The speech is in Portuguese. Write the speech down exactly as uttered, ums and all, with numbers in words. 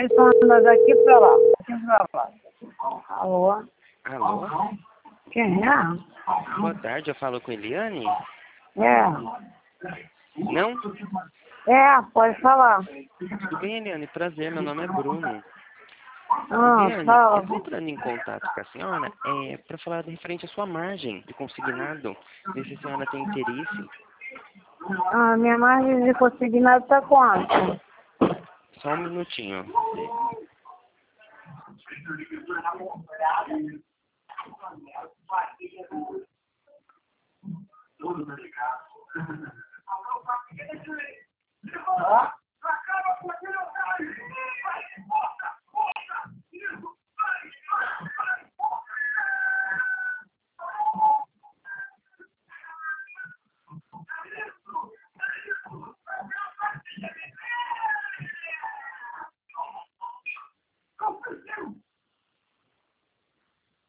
Aí só anda daqui pra lá, daqui pra lá. Alô? Alô? Quem é? Boa tarde, eu falo com Eliane? É. Não? É, pode falar. Tudo bem, Eliane? Prazer, meu nome é Bruno. Ah, Eliane, eu fala. estou entrando em contato com a senhora é, para falar referente à sua margem de consignado, ver se a senhora tem interesse. Ah, minha margem de consignado tá quanto? Só um minutinho.